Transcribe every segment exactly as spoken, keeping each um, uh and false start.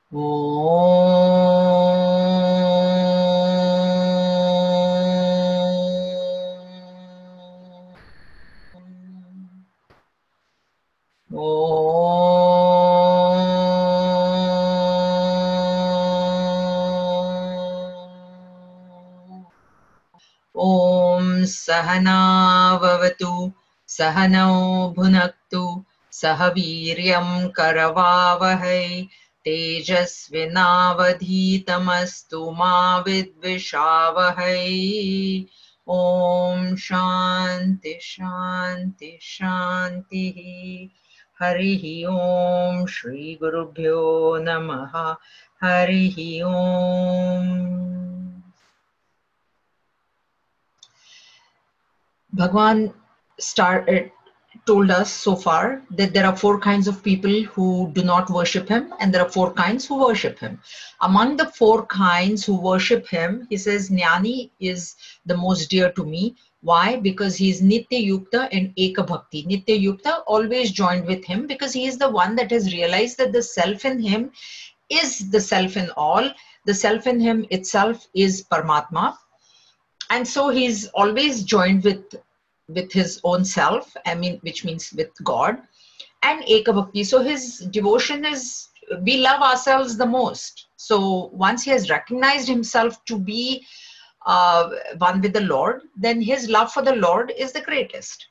Om Sahana Vavatu Sahanau Bhunaktu Sahaviryam Karavavahai Tejasvinavadhitamastu ma vidvishavahai. Om Shanti Shanti Shanti. Harihi Om Shri Gurubhyo Namaha. Harihi Om. Bhagwan started, told us so far that there are four kinds of people who do not worship him, and there are four kinds who worship him. Among the four kinds who worship him, he says Jnani is the most dear to me. Why? Because he is Nitya Yukta and Eka Bhakti. Nitya Yukta, always joined with him, because he is the one that has realized that the self in him is the self in all. The self in him itself is Paramatma. And so he's always joined with with his own self, I mean, which means with God. And Eka Bhakti, so his devotion is, we love ourselves the most. So once he has recognized himself to be uh, one with the Lord, then his love for the Lord is the greatest.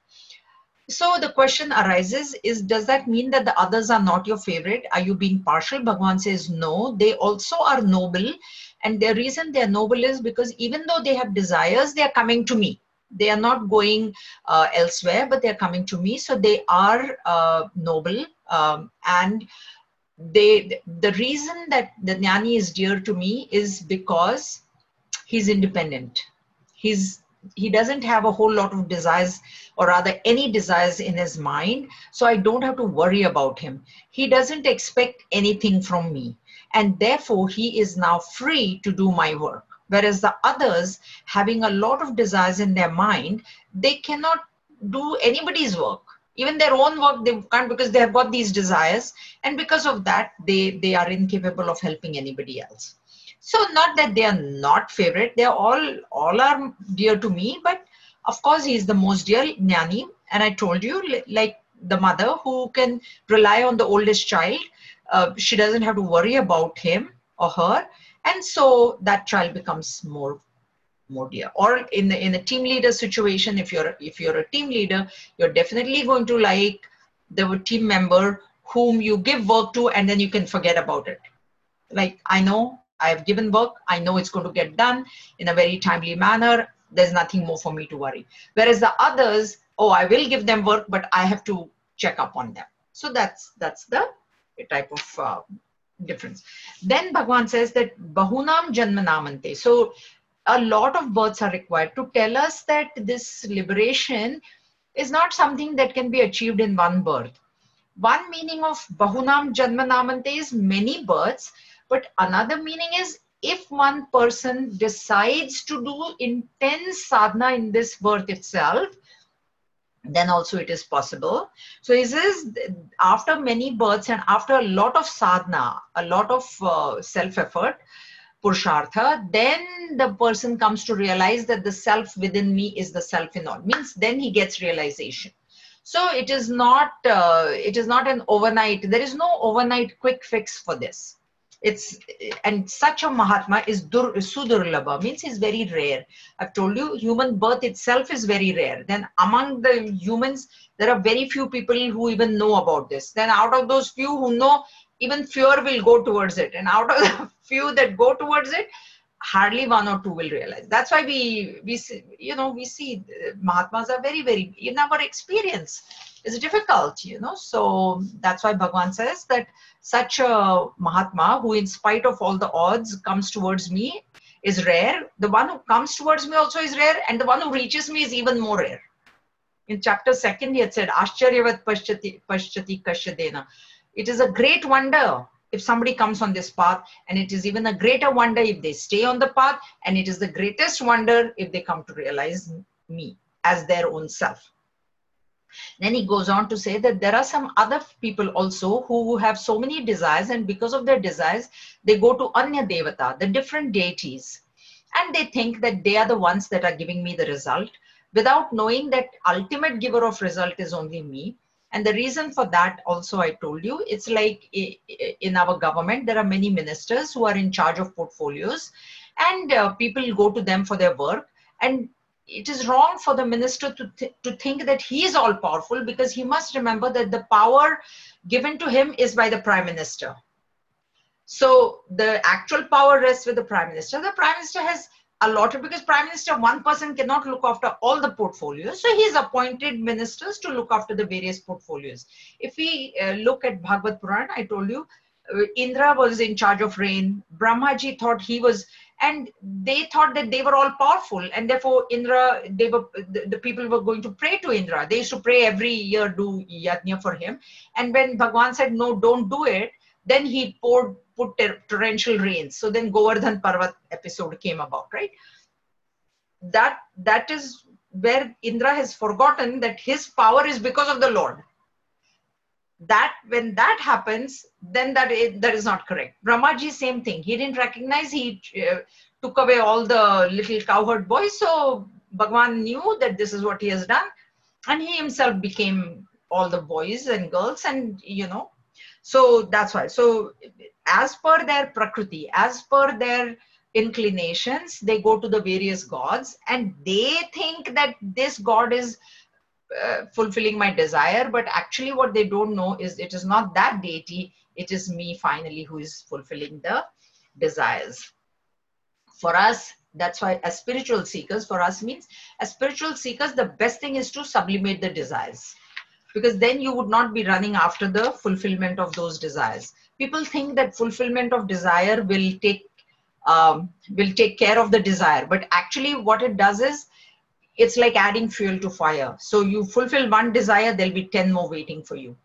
So the question arises is, does that mean that the others are not your favorite? Are you being partial? Bhagavan says, no, they also are noble. And the reason they are noble is because even though they have desires, they are coming to me. They are not going uh, elsewhere, but they are coming to me. So they are uh, noble. Um, and they, the reason that the Jnani is dear to me is because he's independent. He's he doesn't have a whole lot of desires, or rather any desires in his mind, so I don't have to worry about him. He doesn't expect anything from me, and therefore he is now free to do my work. Whereas the others, having a lot of desires in their mind, they cannot do anybody's work. Even their own work they can't, because they have got these desires, and because of that they they are incapable of helping anybody else. So not that they are not favorite, they are all, all are dear to me, but of course he is the most dear, Jnani. And I told you, like the mother who can rely on the oldest child, uh, she doesn't have to worry about him or her. And so that child becomes more, more dear. Or in the, in a team leader situation, if you're, if you're a team leader, you're definitely going to like the team member whom you give work to, and then you can forget about it. Like, I know I've given work, I know it's going to get done in a very timely manner, there's nothing more for me to worry. Whereas the others, oh, I will give them work, but I have to check up on them. So that's that's the type of uh, difference. Then Bhagavan says that Bahunam Janmanamante. So a lot of births are required to tell us that this liberation is not something that can be achieved in one birth. One meaning of Bahunam Janmanamante is many births, but another meaning is if one person decides to do intense sadhana in this birth itself, then also it is possible. So he says, after many births and after a lot of sadhana, a lot of uh, self-effort, Purushartha, then the person comes to realize that the self within me is the self in all. Means then he gets realization. So it is not, uh, it is not an overnight, there is no overnight quick fix for this. It's, and such a Mahatma is dur, Sudurlabha, means is very rare. I've told you, human birth itself is very rare. Then among the humans, there are very few people who even know about this. Then out of those few who know, even fewer will go towards it. And out of the few that go towards it, hardly one or two will realize. That's why we, we see, you know, we see Mahatmas are very, very, in our experience, it's difficult, you know. So that's why Bhagavan says that such a Mahatma who in spite of all the odds comes towards me is rare. The one who comes towards me also is rare, and the one who reaches me is even more rare. In chapter second, he had said, Ascharyavat Paschati, Paschati Kashyadena. It is a great wonder if somebody comes on this path, and it is even a greater wonder if they stay on the path, and it is the greatest wonder if they come to realize me as their own self. Then he goes on to say that there are some other people also who have so many desires, and because of their desires, they go to Anya Devata, the different deities, and they think that they are the ones that are giving me the result, without knowing that ultimate giver of result is only me. And the reason for that also, I told you, it's like in our government, there are many ministers who are in charge of portfolios, and uh, people go to them for their work. And it is wrong for the minister to, th to think that he is all powerful, because he must remember that the power given to him is by the prime minister. So the actual power rests with the prime minister. The prime minister has allotted, because prime minister, one person cannot look after all the portfolios. So he's appointed ministers to look after the various portfolios. If we uh, look at Bhagavad Puran, I told you, uh, Indra was in charge of rain. Brahmaji thought he was, and they thought that they were all powerful, and therefore Indra, they were, the, the people were going to pray to Indra. They used to pray every year, do yajna for him. And when Bhagwan said, no, don't do it, then he poured, put torrential rains. So then Govardhan Parvat episode came about, right? That, that is where Indra has forgotten that his power is because of the Lord. That, when that happens, then that is, that is not correct. Brahmaji, same thing. He didn't recognize, he uh, took away all the little cowherd boys. So Bhagwan knew that this is what he has done. And he himself became all the boys and girls, and, you know, so that's why. So as per their prakriti, as per their inclinations, they go to the various gods, and they think that this god is uh, fulfilling my desire. But actually what they don't know is it is not that deity, it is me finally who is fulfilling the desires. For us, that's why as spiritual seekers, for us means as spiritual seekers, the best thing is to sublimate the desires. Because then you would not be running after the fulfillment of those desires. People think that fulfillment of desire will take um, will take care of the desire, but actually what it does is, it's like adding fuel to fire. So you fulfill one desire, there'll be ten more waiting for you.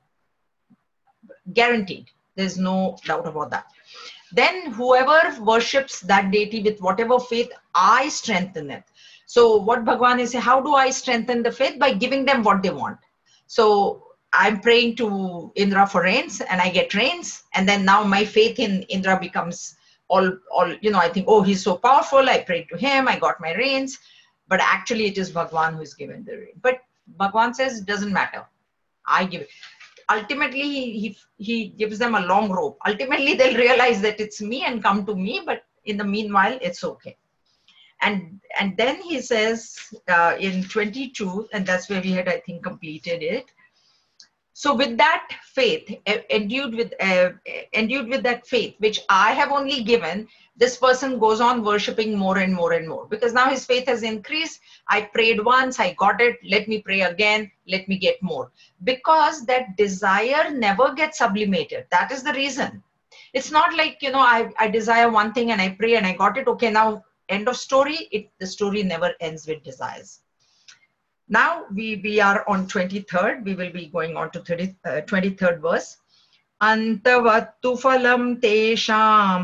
Guaranteed. There's no doubt about that. Then whoever worships that deity with whatever faith, I strengthen it. So what Bhagwan is saying, how do I strengthen the faith? By giving them what they want. So I'm praying to Indra for rains, and I get rains, and then now my faith in Indra becomes all, all, you know, I think, oh, he's so powerful, I prayed to him, I got my rains, but actually it is Bhagwan who is given the rain. But Bhagwan says, it doesn't matter, I give it. Ultimately, he, he, he gives them a long rope. Ultimately, they'll realize that it's me and come to me, but in the meanwhile, it's okay. And, and then he says uh, in twenty-two, and that's where we had, I think, completed it. So with that faith, endued with, uh, endued with that faith, which I have only given, this person goes on worshipping more and more and more. Because now his faith has increased. I prayed once, I got it. Let me pray again. Let me get more. Because that desire never gets sublimated. That is the reason. It's not like, you know, I, I desire one thing and I pray and I got it. Okay, now end of story. It, the story never ends with desires. Now we, we are on twenty-third. We will be going on to thirty, uh, twenty-third verse. Antavattu phalam tesham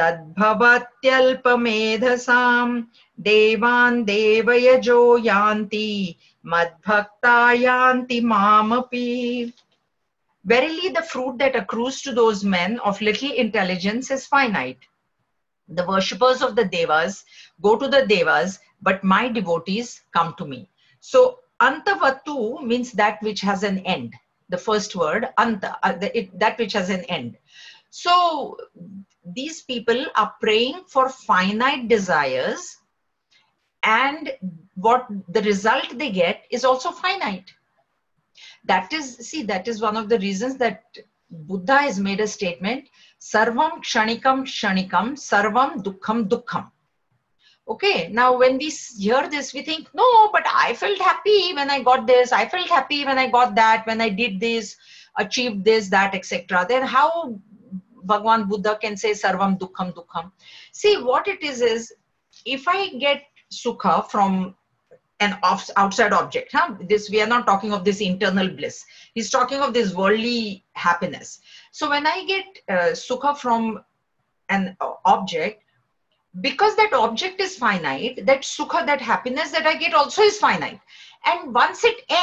tadbhavatyalpamedhasam devan devayajo yanti madbhakta yanti mamapi. Verily the fruit that accrues to those men of little intelligence is finite. The worshippers of the devas go to the devas, but my devotees come to me. So Antavattu means that which has an end. The first word, Anta, uh, the, it, that which has an end. So these people are praying for finite desires, and what the result they get is also finite. That is, see, that is one of the reasons that Buddha has made a statement, Sarvam Kshanikam Kshanikam, Sarvam Dukkham Dukkham. Okay, now when we hear this, we think, no, but I felt happy when I got this, I felt happy when I got that, when I did this, achieved this, that, et cetera. Then how Bhagwan Buddha can say Sarvam Dukkham Dukkham? See, what it is is, if I get Sukha from an outside object, huh? This, we are not talking of this internal bliss. He's talking of this worldly happiness. So when I get uh, Sukha from an object, because that object is finite, that sukha, that happiness that I get also is finite. And once it ends,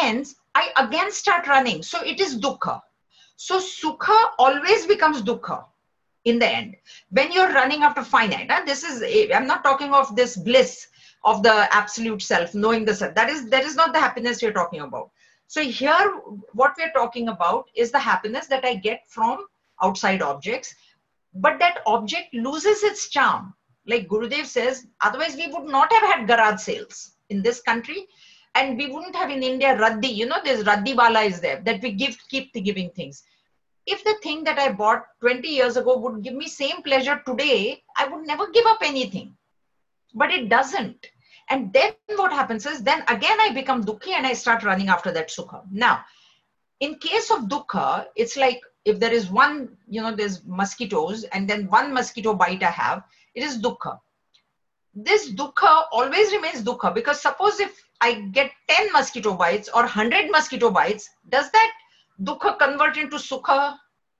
I again start running. So it is dukkha. So sukha always becomes dukkha in the end. When you're running after finite, huh? This is, I'm not talking of this bliss of the absolute self, knowing the self. That is, that is not the happiness we're talking about. So here, what we're talking about is the happiness that I get from outside objects, but that object loses its charm. Like Gurudev says, otherwise we would not have had garage sales in this country, and we wouldn't have in India Raddi, you know, there's Raddi Bala is there, that we give, keep giving things. If the thing that I bought twenty years ago would give me same pleasure today, I would never give up anything. But it doesn't. And then what happens is, then again I become dukkhi and I start running after that sukha. Now, in case of dukkha, it's like if there is one, you know, there's mosquitoes and then one mosquito bite I have, it is dukkha. This dukkha always remains dukkha, because suppose if I get ten mosquito bites or one hundred mosquito bites, does that dukkha convert into sukha?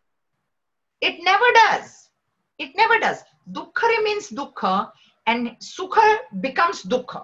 It never does. It never does. Dukkha remains dukkha and sukha becomes dukkha.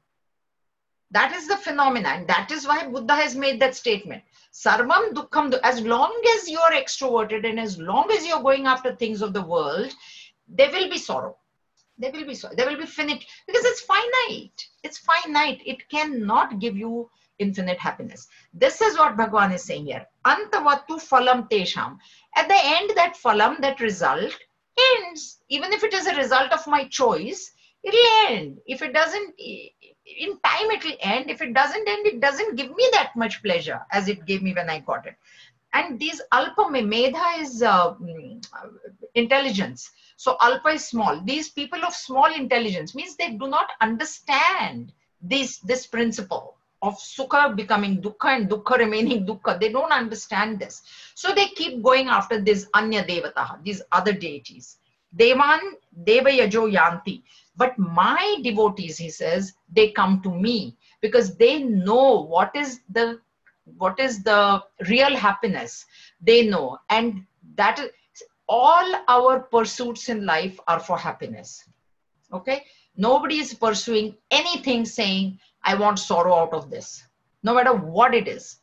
That is the phenomenon. That is why Buddha has made that statement. Sarvam dukkham. As long as you are extroverted and as long as you're going after things of the world, there will be sorrow. There will be sorrow. There will be finite, because it's finite. It's finite. It cannot give you infinite happiness. This is what Bhagavan is saying here. Antavatu phalam tesham. At the end, that phalam, that result, ends. Even if it is a result of my choice, it will end. If it doesn't, in time it will end. If it doesn't end, it doesn't give me that much pleasure as it gave me when I got it. And these alpa, medha is uh, intelligence. So alpa is small. These people of small intelligence means they do not understand this, this principle of sukha becoming dukkha and dukkha remaining dukkha. They don't understand this. So they keep going after this anya devataha, these other deities. Devan deva yajo yanti. But my devotees, he says, they come to me because they know what is the what is the real happiness. They know. And that is, all our pursuits in life are for happiness. Okay? Nobody is pursuing anything saying, I want sorrow out of this, no matter what it is.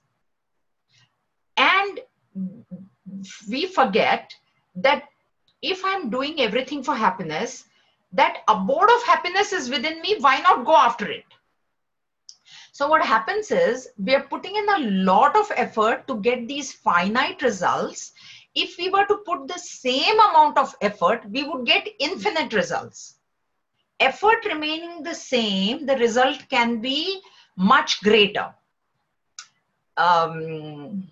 And we forget that if I'm doing everything for happiness, that abode of happiness is within me. Why not go after it? So what happens is we are putting in a lot of effort to get these finite results. If we were to put the same amount of effort, we would get infinite results. Effort remaining the same, the result can be much greater. Um,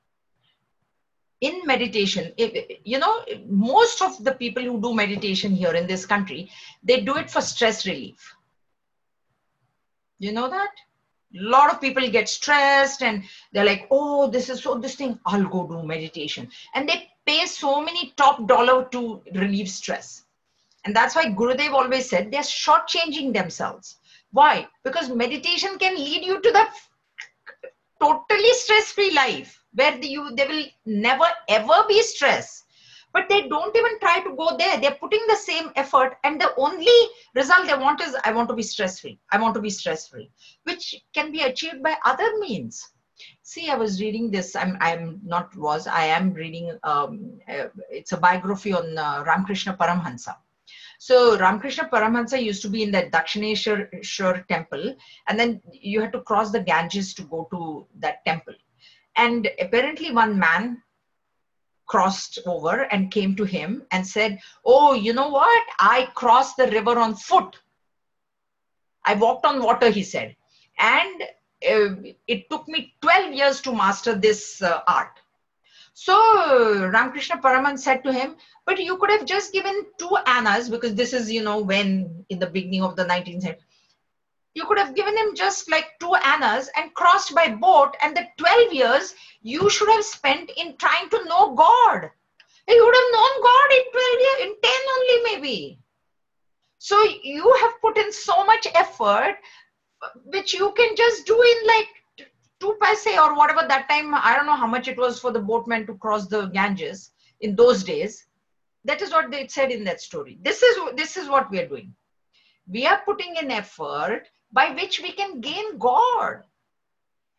in meditation, if, you know, most of the people who do meditation here in this country, they do it for stress relief. You know that? A lot of people get stressed and they're like, oh, this is so, this thing, I'll go do meditation. And they pay so many top dollar to relieve stress. And that's why Gurudev always said they're shortchanging themselves. Why? Because meditation can lead you to the totally stress-free life where the, you, there will never ever be stress. But they don't even try to go there. They're putting the same effort and the only result they want is, I want to be stress-free. I want to be stress-free, which can be achieved by other means. See, I was reading this, I'm, I'm not was, I am reading, um, uh, it's a biography on uh, Ramakrishna Paramhansa. So Ramakrishna Paramhansa used to be in that Dakshineshwar temple, and then you had to cross the Ganges to go to that temple. And apparently one man crossed over and came to him and said, oh, you know what? I crossed the river on foot. I walked on water, he said. And uh, it took me twelve years to master this uh, art. So Ramakrishna Paraman said to him, but you could have just given two annas, because this is, you know, when in the beginning of the nineteenth century, you could have given him just like two annas and crossed by boat, and the twelve years you should have spent in trying to know God. You would have known God in twelve years, in ten only maybe. So you have put in so much effort, which you can just do in like two paise or whatever that time. I don't know how much it was for the boatman to cross the Ganges in those days. That is what they said in that story. This is, this is what we are doing. We are putting in effort by which we can gain God.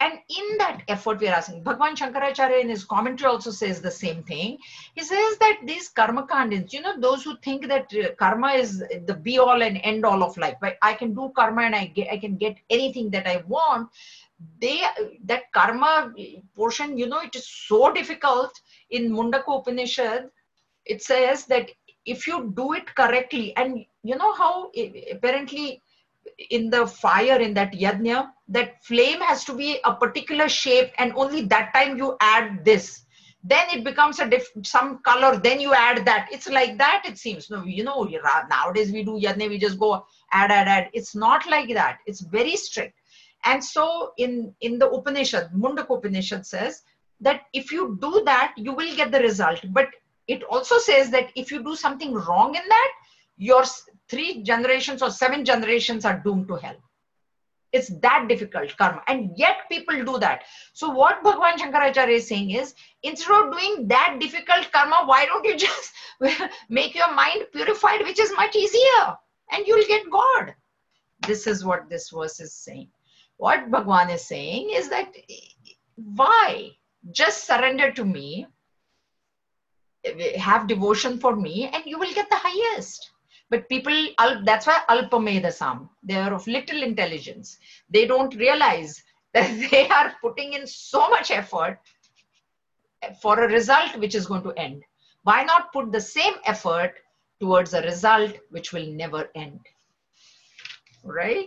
And in that effort, we are asking, Bhagwan Shankaracharya in his commentary also says the same thing. He says that these karma kandins, you know, those who think that uh, karma is the be all and end all of life, right? I can do karma and I get, I can get anything that I want. They, that karma portion, you know, it is so difficult. In Mundaka Upanishad, it says that if you do it correctly, and you know how apparently in the fire, in that yajna, that flame has to be a particular shape, and only that time you add this, then it becomes a diff some color, then you add that. It's like that, it seems. No, you know, nowadays we do yajna, we just go add, add, add. It's not like that. It's very strict. And so in, in the Upanishad, Mundaka Upanishad says that if you do that, you will get the result. But it also says that if you do something wrong in that, your three generations or seven generations are doomed to hell. It's that difficult, karma. And yet people do that. So what Bhagwan Shankaracharya is saying is, instead of doing that difficult karma, why don't you just make your mind purified, which is much easier, and you'll get God. This is what this verse is saying. What Bhagwan is saying is that, why? Just surrender to me, have devotion for me, and you will get the highest. But people, that's why Alpamedasam, they are of little intelligence. They don't realize that they are putting in so much effort for a result which is going to end. Why not put the same effort towards a result which will never end? Right?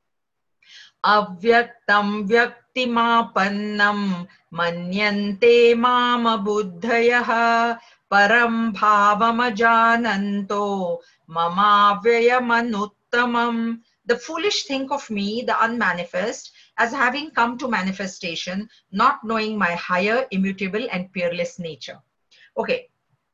Avyaktam vyaktimapannam manyante mama buddhayaha param bhavamajananto mamavyayamannuttamam. The foolish think of me, the unmanifest, as having come to manifestation, not knowing my higher, immutable and peerless nature. Okay.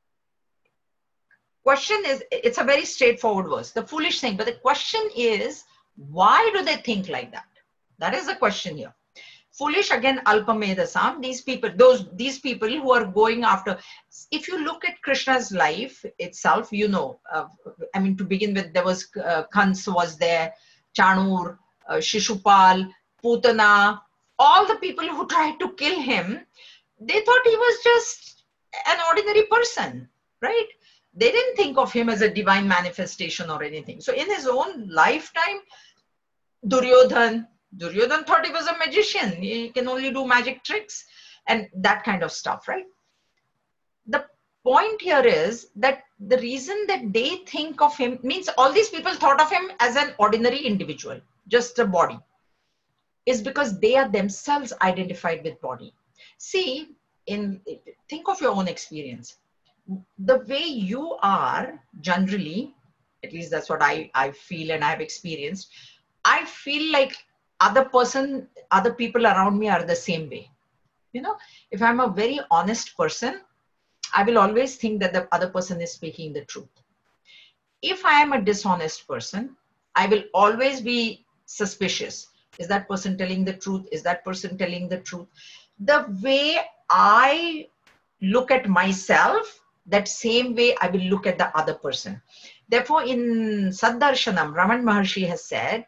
Question is, it's a very straightforward verse, the foolish thing, but the question is, why do they think like that? That is the question here. Foolish, again, Alpamedasam, these people, those, these people who are going after, if you look at Krishna's life itself, you know, uh, I mean, to begin with, there was, uh, Kans was there, Chanur, uh, Shishupal, Putana, all the people who tried to kill him, they thought he was just an ordinary person, right? They didn't think of him as a divine manifestation or anything. So in his own lifetime, Duryodhan, Duryodhan thought he was a magician. He can only do magic tricks and that kind of stuff, right? The point here is that the reason that they think of him means all these people thought of him as an ordinary individual, just a body, is because they are themselves identified with body. See, in think of your own experience. The way you are generally, at least that's what I, I feel and I've experienced, I feel like other person, other people around me are the same way. You know, if I'm a very honest person, I will always think that the other person is speaking the truth. If I am a dishonest person, I will always be suspicious. Is that person telling the truth? Is that person telling the truth? The way I look at myself, that same way I will look at the other person. Therefore, in Saddarshanam, Raman Maharshi has said,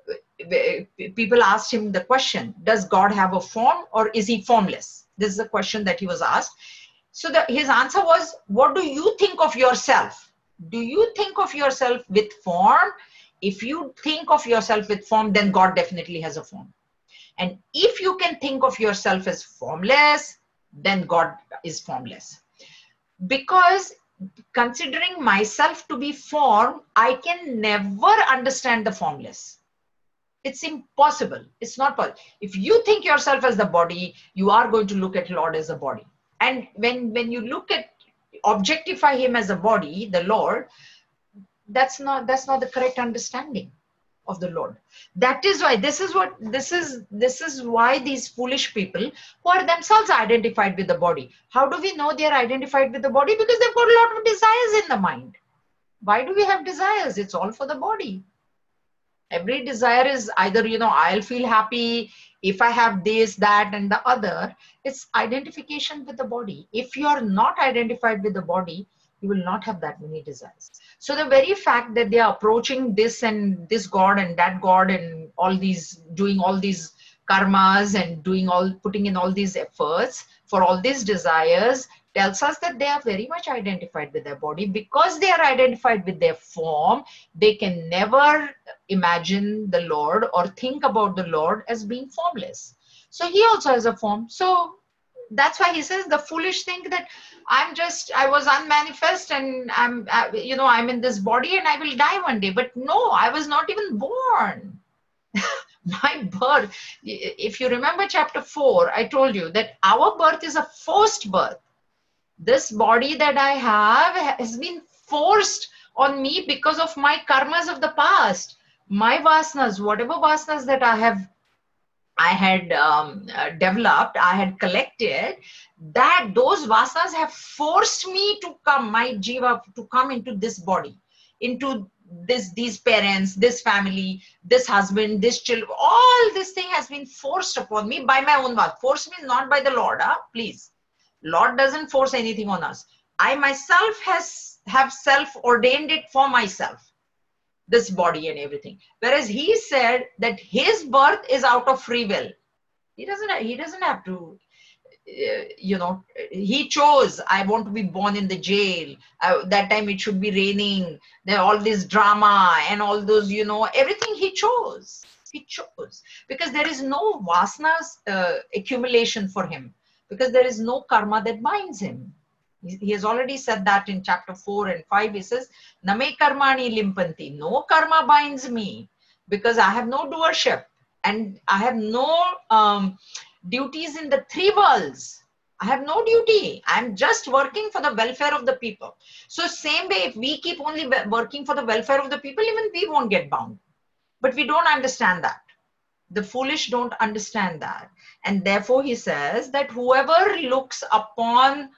people asked him the question, does God have a form or is he formless? This is the question that he was asked. So the, his answer was, what do you think of yourself? Do you think of yourself with form? If you think of yourself with form, then God definitely has a form. And if you can think of yourself as formless, then God is formless. Because considering myself to be form, I can never understand the formless. It's impossible. It's not possible. If you think yourself as the body, you are going to look at Lord as a body. And when, when you look at, objectify him as a body, the Lord, that's not, that's not the correct understanding of the Lord. That is why, this is what, this is, this is why these foolish people who are themselves identified with the body. How do we know they are identified with the body? Because they've got a lot of desires in the mind. Why do we have desires? It's all for the body. Every desire is either, you know, I'll feel happy if I have this, that, and the other. It's identification with the body. If you are not identified with the body, you will not have that many desires. So the very fact that they are approaching this and this God and that God and all these, doing all these karmas and doing all, putting in all these efforts for all these desires, tells us that they are very much identified with their body. Because they are identified with their form, they can never imagine the Lord or think about the Lord as being formless. So he also has a form. So that's why he says the foolish think that I'm just, I was unmanifest and I'm, uh, you know, I'm in this body and I will die one day. But no, I was not even born. My birth, if you remember chapter four, I told you that our birth is a forced birth. This body that I have has been forced on me because of my karmas of the past. My vasanas, whatever vasanas that I have, I had um, uh, developed, I had collected, that those vasanas have forced me to come, my jiva, to come into this body, into this, these parents, this family, this husband, this children. All this thing has been forced upon me by my own will. Force means not by the Lord, huh? Please. Lord doesn't force anything on us. I myself has have self-ordained it for myself, this body and everything. Whereas he said that his birth is out of free will. He doesn't, he doesn't have to, uh, you know, he chose, I want to be born in the jail. Uh, that time it should be raining. There all this drama and all those, you know, everything he chose. He chose. Because there is no vasanas uh, accumulation for him. Because there is no karma that binds him. He has already said that in chapter four and five. He says, Name karmani limpanti. No karma binds me because I have no doership and I have no um, duties in the three worlds. I have no duty. I'm just working for the welfare of the people. So same way, if we keep only working for the welfare of the people, even we won't get bound. But we don't understand that. The foolish don't understand that. And therefore he says that whoever looks upon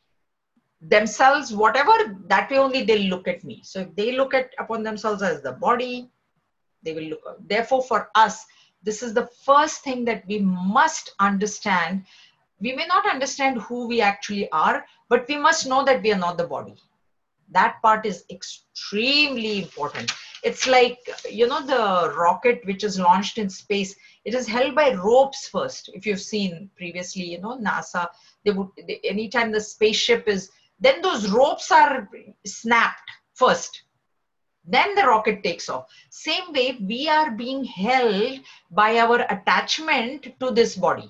themselves, whatever, that way only they'll look at me. So if they look at upon themselves as the body, they will look. Therefore for us, this is the first thing that we must understand. We may not understand who we actually are, but we must know that we are not the body. That part is extremely important. It's like, you know, the rocket which is launched in space, it is held by ropes first. If you've seen previously, you know, NASA, they would, they, anytime the spaceship is, then those ropes are snapped first. Then the rocket takes off. Same way, we are being held by our attachment to this body.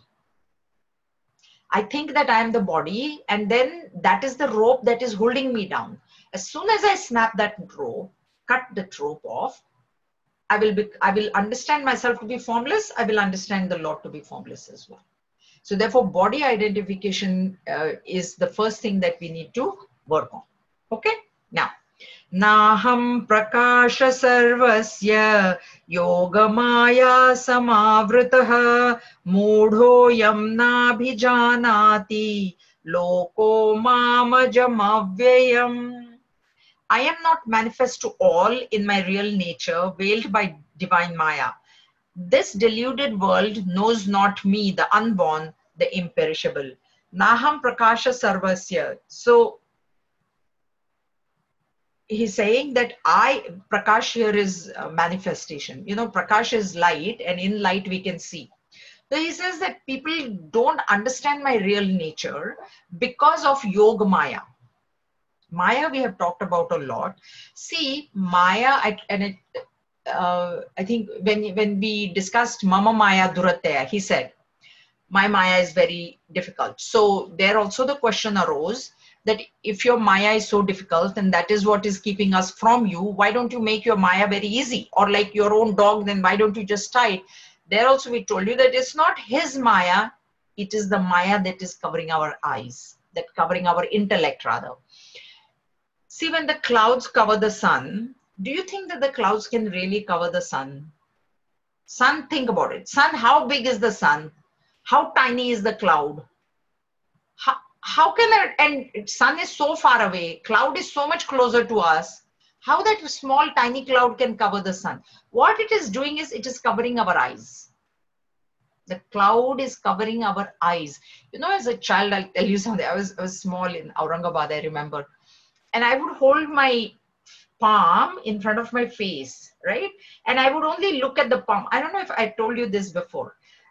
I think that I am the body, and then that is the rope that is holding me down. As soon as I snap that rope, cut the rope off, I will be, I will understand myself to be formless. I will understand the Lord to be formless as well. So therefore, body identification uh, is the first thing that we need to work on. Okay? Now, Naham prakasha sarvasya yogamaya samavritah mudho yamna bhijanati loko mamajam avyayam. I am not manifest to all in my real nature, veiled by divine Maya. This deluded world knows not me, the unborn, the imperishable. Naham prakasha sarvasya. So he's saying that I, prakash here is manifestation. You know, prakash is light, and in light we can see. So he says that people don't understand my real nature because of yoga maya. Maya we have talked about a lot. See, Maya, I, and it, uh, I think when, when we discussed Mama Maya Durataya, he said, my Maya is very difficult. So there also the question arose that if your Maya is so difficult and that is what is keeping us from you, why don't you make your Maya very easy? Or like your own dog, then why don't you just tie it? There also we told you that it's not his Maya, it is the Maya that is covering our eyes, that covering our intellect rather. See, when the clouds cover the sun, do you think that the clouds can really cover the sun? Sun, think about it. Sun, how big is the sun? How tiny is the cloud? How, how can that, and sun is so far away, cloud is so much closer to us. How that small tiny cloud can cover the sun? What it is doing is it is covering our eyes. The cloud is covering our eyes. You know, as a child, I'll tell you something. I was, I was small in Aurangabad, I remember. And I would hold my palm in front of my face, right? And I would only look at the palm. I don't know if I told you this before.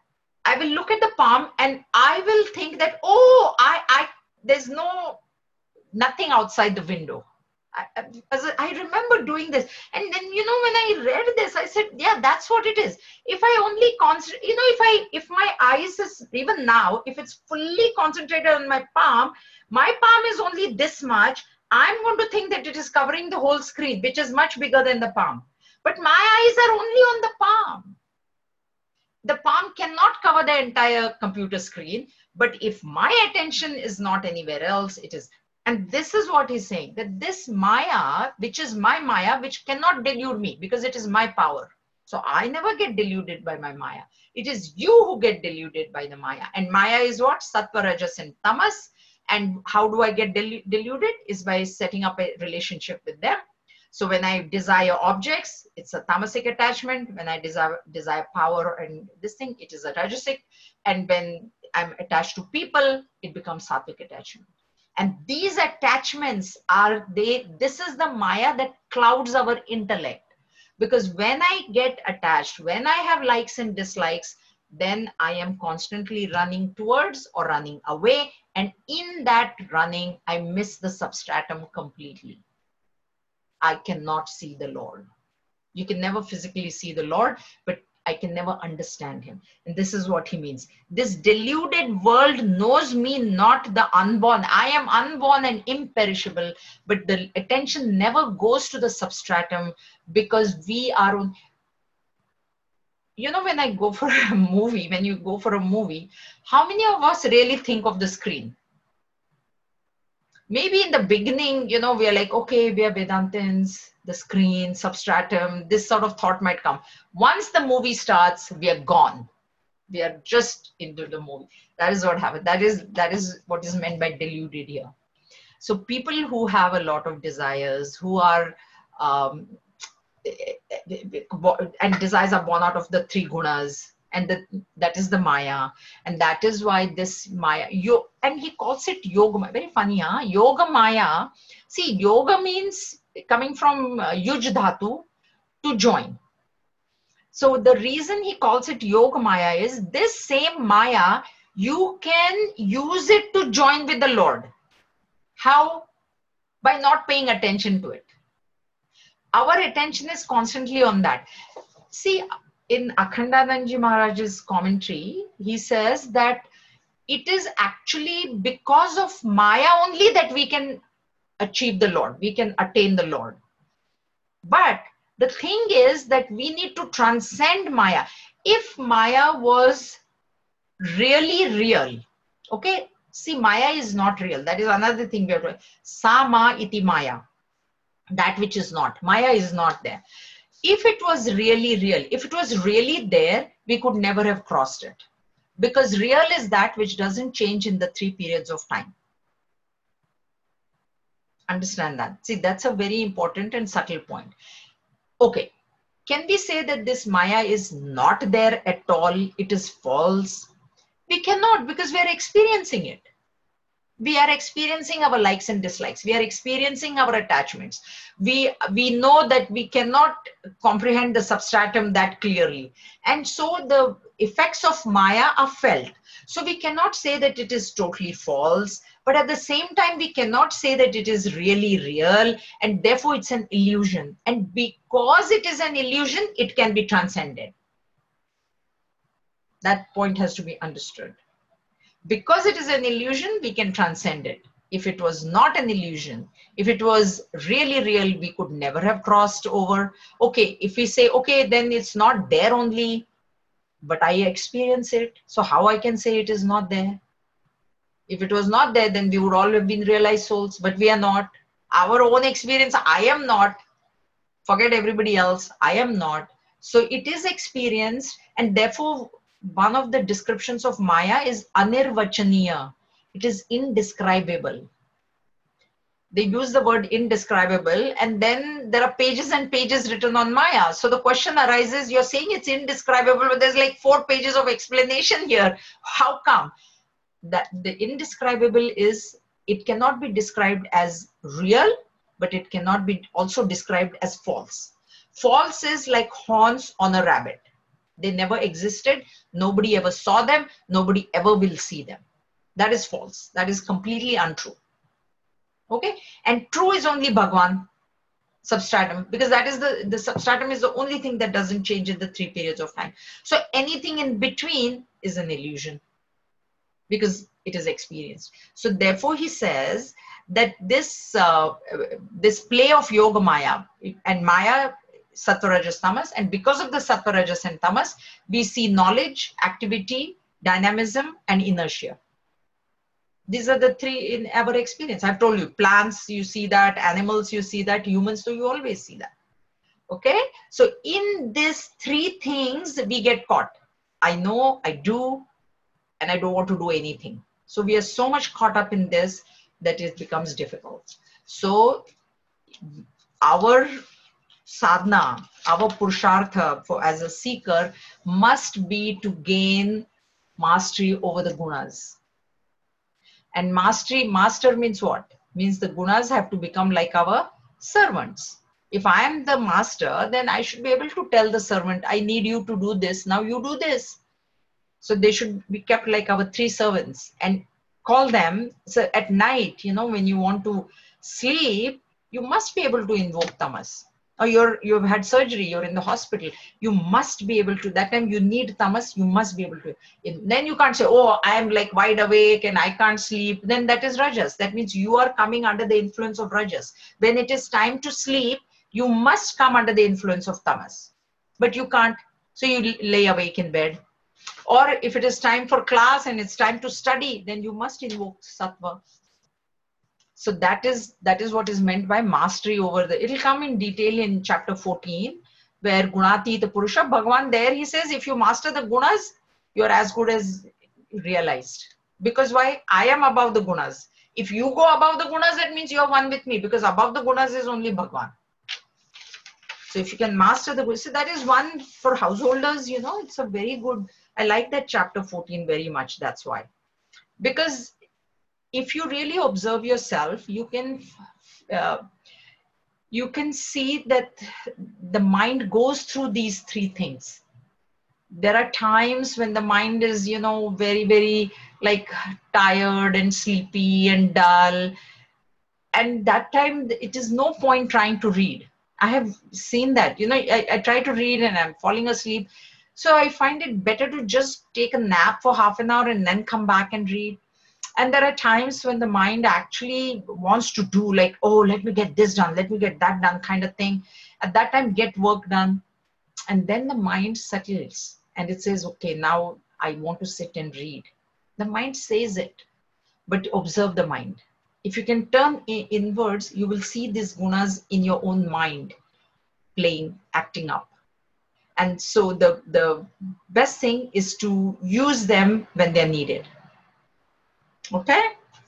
I will look at the palm and I will think that, oh, I, I, there's no, nothing outside the window. I, I, I remember doing this. And then, you know, when I read this, I said, yeah, that's what it is. If I only concentrate, you know, if I, if my eyes is, even now, if it's fully concentrated on my palm, my palm is only this much, I'm going to think that it is covering the whole screen, which is much bigger than the palm. But my eyes are only on the palm. The palm cannot cover the entire computer screen. But if my attention is not anywhere else, it is. And this is what he's saying, that this Maya, which is my Maya, which cannot delude me because it is my power. So I never get deluded by my Maya. It is you who get deluded by the Maya. And Maya is what? Sattva, Rajas, and Tamas. And how do I get del deluded? Is by setting up a relationship with them. So when I desire objects, it's a tamasic attachment. When I desire, desire power and this thing, it is a rajasic. And when I'm attached to people, it becomes sattvic attachment. And these attachments are, they, this is the Maya that clouds our intellect. Because when I get attached, when I have likes and dislikes, then I am constantly running towards or running away. And in that running, I miss the substratum completely. I cannot see the Lord. You can never physically see the Lord, but I can never understand him. And this is what he means. This deluded world knows me not, the unborn. I am unborn and imperishable, but the attention never goes to the substratum because we are on. You know, when I go for a movie, when you go for a movie, how many of us really think of the screen? Maybe in the beginning, you know, we are like, okay, we are Vedantins, the screen, substratum, this sort of thought might come. Once the movie starts, we are gone. We are just into the movie. That is what happened. That is, that is what is meant by deluded here. So people who have a lot of desires, who are, um, and desires are born out of the three gunas, and the, that is the Maya. And that is why this Maya, yo, and he calls it Yoga. Very funny, huh? Yoga Maya. See, yoga means coming from uh, Yuj Dhatu, to join. So the reason he calls it Yoga Maya is this same Maya, you can use it to join with the Lord. How? By not paying attention to it. Our attention is constantly on that. See, in Akhandanandji Maharaj's commentary, he says that it is actually because of Maya only that we can achieve the Lord, we can attain the Lord. But the thing is that we need to transcend Maya. If Maya was really real, okay, see, Maya is not real. That is another thing we are doing. Sama iti Maya, that which is not. Maya is not there. If it was really real, if it was really there, we could never have crossed it. Because real is that which doesn't change in the three periods of time. Understand that? See, that's a very important and subtle point. Okay, can we say that this Maya is not there at all? It is false? We cannot, because we are experiencing it. We are experiencing our likes and dislikes. We are experiencing our attachments. We, we know that we cannot comprehend the substratum that clearly. And so the effects of Maya are felt. So we cannot say that it is totally false, but at the same time, we cannot say that it is really real, and therefore it's an illusion. And because it is an illusion, it can be transcended. That point has to be understood. Because it is an illusion, we can transcend it. If it was not an illusion, if it was really real, we could never have crossed over. Okay, if we say, okay, then it's not there only, but I experience it. So how I can say it is not there? If it was not there, then we would all have been realized souls, but we are not. Our own experience, I am not. Forget everybody else, I am not. So it is experienced, and therefore, one of the descriptions of Maya is anirvachaniya. It is indescribable. They use the word indescribable, and then there are pages and pages written on Maya. So the question arises, you're saying it's indescribable, but there's like four pages of explanation here. How come? That the indescribable is, it cannot be described as real, but it cannot be also described as false. False is like horns on a rabbit. They never existed. Nobody ever saw them. Nobody ever will see them. That is false. That is completely untrue. Okay? And true is only Bhagwan, substratum, because that is the, the substratum is the only thing that doesn't change in the three periods of time. So anything in between is an illusion because it is experienced. So therefore he says that this, uh, this play of Yoga Maya and Maya, Sattva, Rajas, Tamas, and because of the Sattva, Rajas and Tamas, we see knowledge, activity, dynamism, and inertia. These are the three in our experience. I've told you, plants, you see that, animals, you see that, humans, so you always see that. Okay? So in these three things, we get caught. I know, I do, and I don't want to do anything. So we are so much caught up in this that it becomes difficult. So our sadhana, our purushartha for as a seeker must be to gain mastery over the gunas. And mastery, master means what? Means the gunas have to become like our servants. If I am the master, then I should be able to tell the servant, I need you to do this, now you do this. So they should be kept like our three servants and call them. So at night, you know, when you want to sleep, you must be able to invoke tamas. Or you're, you've had surgery, you're in the hospital, you must be able to, that time you need tamas, you must be able to. Then you can't say, oh, I am like wide awake and I can't sleep. Then that is rajas. That means you are coming under the influence of rajas. When it is time to sleep, you must come under the influence of tamas. But you can't. So you lay awake in bed. Or if it is time for class and it's time to study, then you must invoke sattva. So that is, that is what is meant by mastery over the, it'll come in detail in chapter fourteen, where Gunatita Purusha, Bhagavan there, he says, if you master the gunas, you're as good as realized. Because why? I am above the gunas. If you go above the gunas, that means you're one with me, because above the gunas is only Bhagavan. So if you can master the gunas, so that is one for householders, you know, it's a very good, I like that chapter fourteen very much, that's why. Because if you really observe yourself, you can, uh, you can see that the mind goes through these three things. There are times when the mind is, you know, very, very like tired and sleepy and dull. And that time, it is no point trying to read. I have seen that, you know, I, I try to read and I'm falling asleep. So I find it better to just take a nap for half an hour and then come back and read. And there are times when the mind actually wants to do like, oh, let me get this done, let me get that done kind of thing. At that time, get work done. And then the mind settles and it says, okay, now I want to sit and read. The mind says it, but observe the mind. If you can turn inwards, you will see these gunas in your own mind playing, acting up. And so the, the best thing is to use them when they're needed. Okay?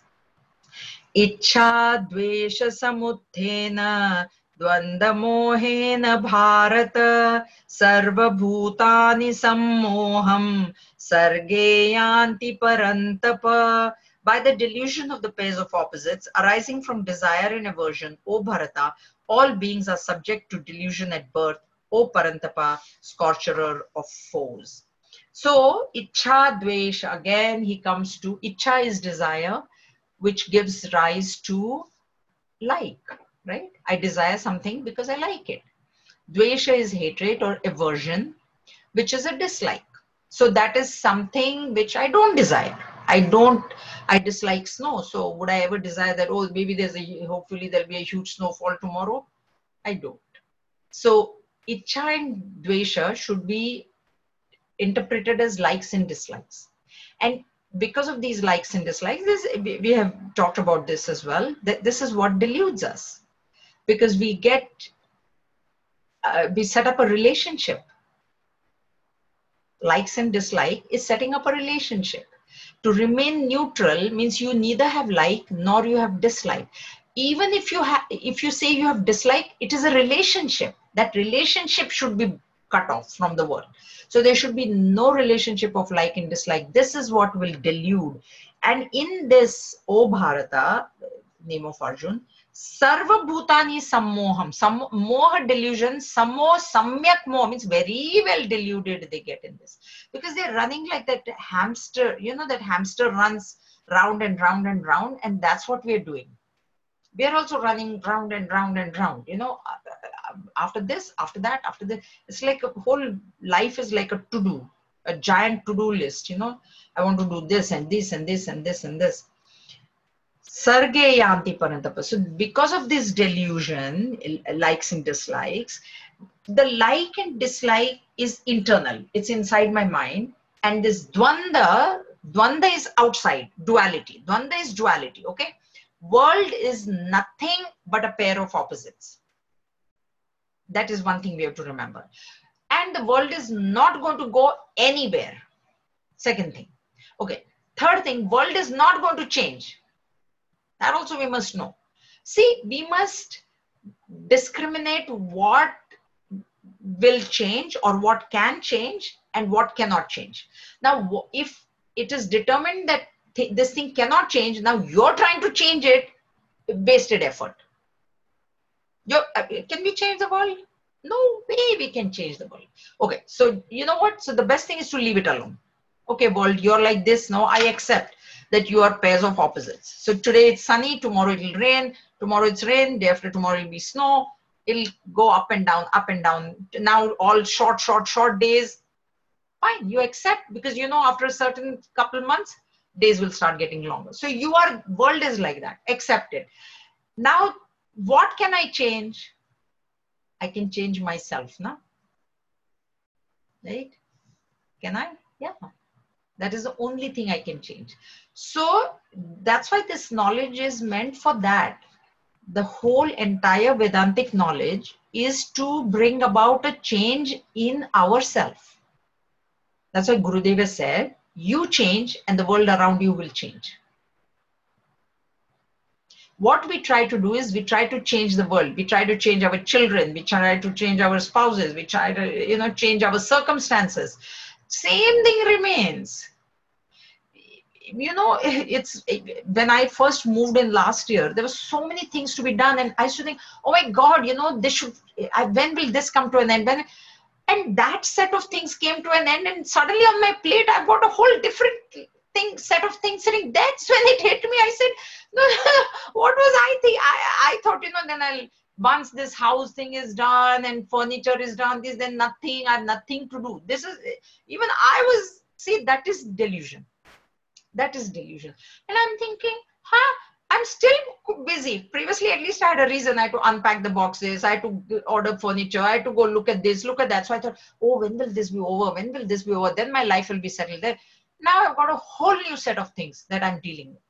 Ichha dvesha samuthena dvanda mohena bharata sarva bhutani sammoham sarge yanti parantapa. By the delusion of the pairs of opposites arising from desire and aversion, O Bharata, all beings are subject to delusion at birth, O Parantapa, scorcher of foes. So, Ichha Dvesha, again he comes to, Ichha is desire, which gives rise to like, right? I desire something because I like it. Dvesha is hatred or aversion, which is a dislike. So that is something which I don't desire. I don't, I dislike snow. So would I ever desire that, oh, maybe there's a, hopefully there'll be a huge snowfall tomorrow? I don't. So, Ichha and Dvesha should be interpreted as likes and dislikes. And because of these likes and dislikes, this, we have talked about this as well, that this is what deludes us. Because we get, uh, we set up a relationship. Likes and dislike is setting up a relationship. To remain neutral means you neither have like nor you have dislike. Even if you have, if you say you have dislike, it is a relationship. That relationship should be cut off from the world. So there should be no relationship of like and dislike. This is what will delude. And in this, O Bharata, name of Arjun. Sarva bhutani sammoham. Sam, moha delusion. Sammo samyak moha means very well deluded they get in this. Because they're running like that hamster, you know, that hamster runs round and round and round, and that's what we're doing. We're also running round and round and round, you know, after this, after that, after this. It's like a whole life is like a to-do, a giant to-do list, you know. I want to do this and this and this and this and this. Sarge yanti parantapa. So because of this delusion, likes and dislikes, the like and dislike is internal. It's inside my mind. And this dvanda, dvanda is outside, duality. Dvanda is duality, okay? World is nothing but a pair of opposites. That is one thing we have to remember. And the world is not going to go anywhere. Second thing. Okay. Third thing, world is not going to change. That also we must know. See, we must discriminate what will change or what can change and what cannot change. Now, if it is determined that th this thing cannot change, now you're trying to change it, wasted effort. You're, uh, can we change the world? No way we can change the world. Okay, so you know what? So the best thing is to leave it alone. Okay, world, you're like this. Now I accept that you are pairs of opposites. So today it's sunny, tomorrow it'll rain, tomorrow it's rain, day after tomorrow it'll be snow. It'll go up and down, up and down. Now all short, short, short days. Fine, you accept, because you know after a certain couple months, days will start getting longer. So your world is like that. Accept it. Now, what can I change? I can change myself, na? Right? Can I? Yeah. That is the only thing I can change. So that's why this knowledge is meant for that. The whole entire Vedantic knowledge is to bring about a change in ourselves. That's why Gurudeva said, you change and the world around you will change. What we try to do is we try to change the world. We try to change our children. We try to change our spouses. We try to, you know, change our circumstances. Same thing remains. You know, it's when I first moved in last year, there were so many things to be done. And I used to think, oh my God, you know, this should, I, when will this come to an end? When, and that set of things came to an end. And suddenly on my plate, I've got a whole different thing, set of things sitting. That's when it hit me. I said, no, what was I thinking? I, I thought, you know, then I'll, once this house thing is done and furniture is done, this, then nothing, I have nothing to do. This is, even I was, see, that is delusion. That is delusion. And I'm thinking, huh, I'm still busy. Previously, at least I had a reason. I had to unpack the boxes. I had to order furniture. I had to go look at this, look at that. So I thought, oh, when will this be over? When will this be over? Then my life will be settled there. Now I've got a whole new set of things that I'm dealing with.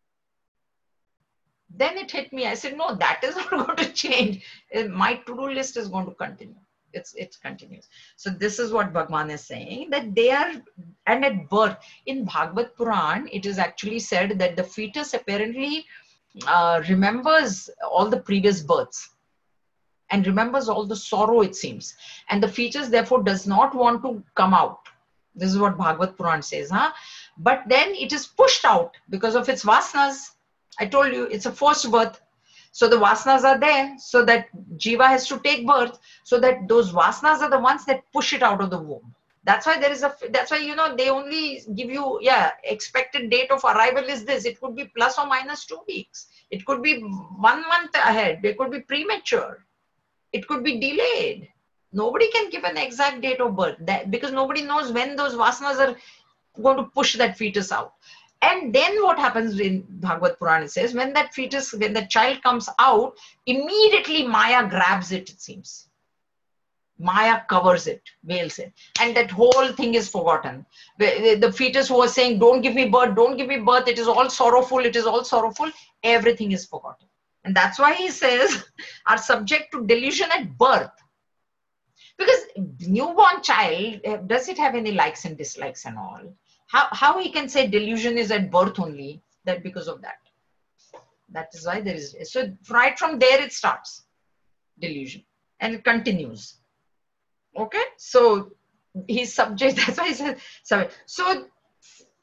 Then it hit me. I said, no, that is not going to change. My to-do list is going to continue. It's, it continues. So this is what Bhagwan is saying, that they are, and at birth, in Bhagavad Puran, it is actually said that the fetus apparently uh, remembers all the previous births and remembers all the sorrow, it seems. And the fetus therefore does not want to come out. This is what Bhagavad Puran says. Huh? But then it is pushed out because of its vasanas. I told you, it's a forced birth. So the vasanas are there, so that Jiva has to take birth, so that those vasanas are the ones that push it out of the womb. That's why there is a, that's why, you know, they only give you, yeah, expected date of arrival is this. It could be plus or minus two weeks. It could be one month ahead. It could be premature. It could be delayed. Nobody can give an exact date of birth, that, because nobody knows when those vasanas are going to push that fetus out. And then what happens in Bhagavad Puran, it says, when that fetus, when the child comes out, immediately Maya grabs it, it seems. Maya covers it, veils it. And that whole thing is forgotten. The, the fetus who was saying, don't give me birth, don't give me birth, it is all sorrowful, it is all sorrowful, everything is forgotten. And that's why he says, are subject to delusion at birth. Because newborn child, does it have any likes and dislikes and all? How, how he can say delusion is at birth only, that because of that. That is why there is, so right from there it starts, delusion, and it continues. Okay, so he's subject, that's why he says, sorry. So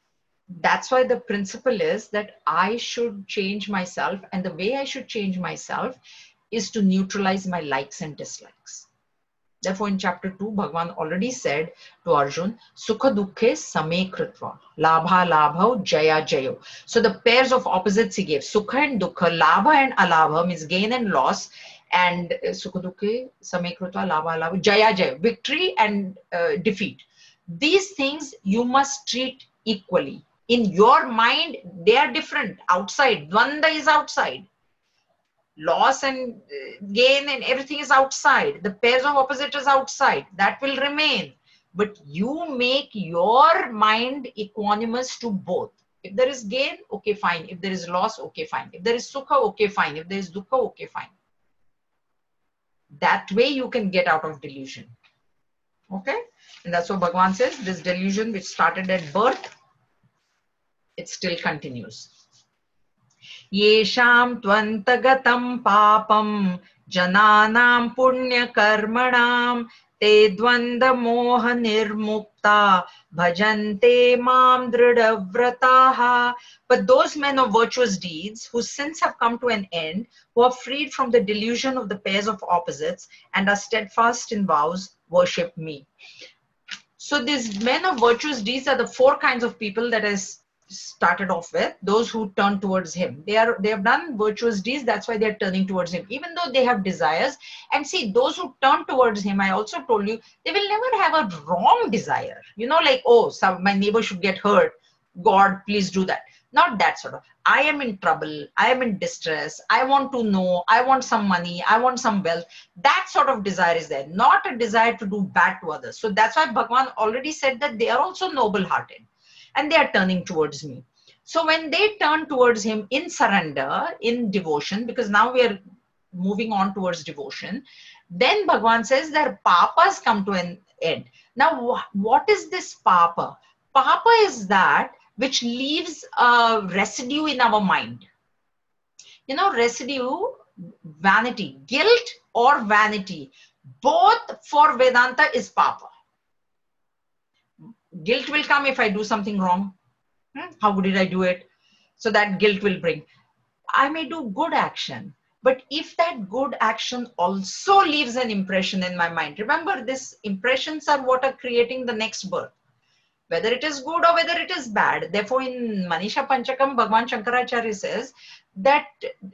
That's why the principle is that I should change myself, and the way I should change myself is to neutralize my likes and dislikes. Therefore, in chapter two, Bhagavan already said to Arjun, Sukha dukkhe same kritva, labha labha, jaya jayo. So the pairs of opposites he gave, Sukha and Dukkha, labha and alabha means gain and loss, and uh, Sukha dukkhe same kritva, labha labha, jaya jayo, victory and uh, defeat. These things you must treat equally. In your mind, they are different. Outside, dvanda is outside. Loss and gain and everything is outside. The pairs of opposites is outside. That will remain. But you make your mind equanimous to both. If there is gain, okay, fine. If there is loss, okay, fine. If there is sukha, okay, fine. If there is dukkha, okay, fine. That way you can get out of delusion. Okay? And that's what Bhagavan says. This delusion which started at birth, it still continues. Yesham tvantagatam papam jananam punya karmanam te dvanda moha nirmukta bhajante mam dridhavrataha. But those men of virtuous deeds whose sins have come to an end, who are freed from the delusion of the pairs of opposites and are steadfast in vows, worship me. So these men of virtuous deeds are the four kinds of people that is started off with. Those who turn towards him, they are they have done virtuous deeds, that's why they are turning towards him, even though they have desires. And see, those who turn towards him, I also told you, they will never have a wrong desire, you know, like, oh, some my neighbor should get hurt, God, please do that. Not that sort of, I am in trouble, I am in distress, I want to know, I want some money, I want some wealth. That sort of desire is there, not a desire to do bad to others. So that's why Bhagavan already said that they are also noble hearted and they are turning towards me. So when they turn towards him in surrender, in devotion, because now we are moving on towards devotion, then Bhagavan says their papas come to an end. Now, what is this papa? Papa is that which leaves a residue in our mind. You know, residue, vanity, guilt or vanity, both for Vedanta is papa. Guilt will come if I do something wrong. Hmm? How did I do it? So that guilt will bring. I may do good action, but if that good action also leaves an impression in my mind, remember, these impressions are what are creating the next birth, whether it is good or whether it is bad. Therefore, in Manisha Panchakam, Bhagavan Shankaracharya says that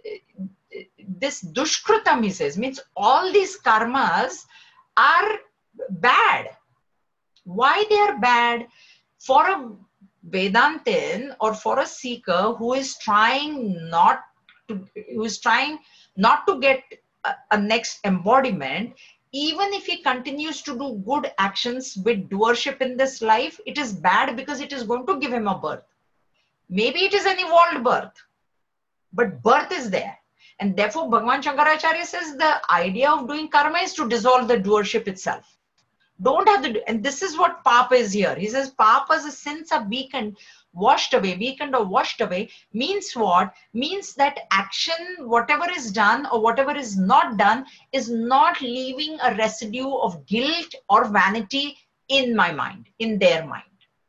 this dushkrutam, he says, means all these karmas are bad. Why they are bad? For a Vedantin or for a seeker who is trying not to, who is trying not to get a, a next embodiment, even if he continues to do good actions with doership in this life, it is bad because it is going to give him a birth. Maybe it is an evolved birth, but birth is there. And therefore, Bhagavan Shankaracharya says the idea of doing karma is to dissolve the doership itself. Don't have to do, and this is what Papa is here. He says, Papa's sins are weakened, washed away, weakened or washed away, means what? Means that action, whatever is done or whatever is not done, is not leaving a residue of guilt or vanity in my mind, in their mind.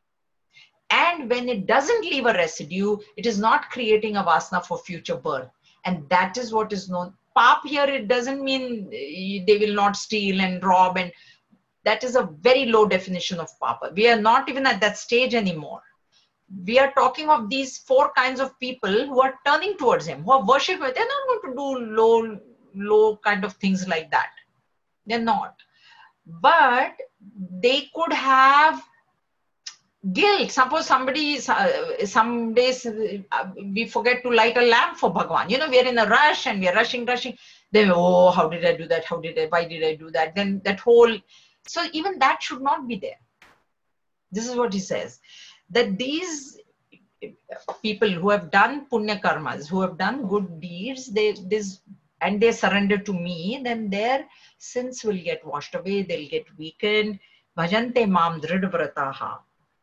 And when it doesn't leave a residue, it is not creating a vasana for future birth. And that is what is known. Pap here, it doesn't mean they will not steal and rob, and that is a very low definition of papa. We are not even at that stage anymore. We are talking of these four kinds of people who are turning towards him, who are worshiping. They're not going to do low, low kind of things like that. They're not. But they could have guilt. Suppose somebody, uh, some days uh, we forget to light a lamp for Bhagavan. You know, we are in a rush and we are rushing, rushing. Then, oh, how did I do that? How did I, why did I do that? Then that whole, so even that should not be there. This is what he says, that these people who have done punya karmas, who have done good deeds, they this and they surrender to me, then their sins will get washed away, they'll get weakened. Bhajante mam dridhavrataha.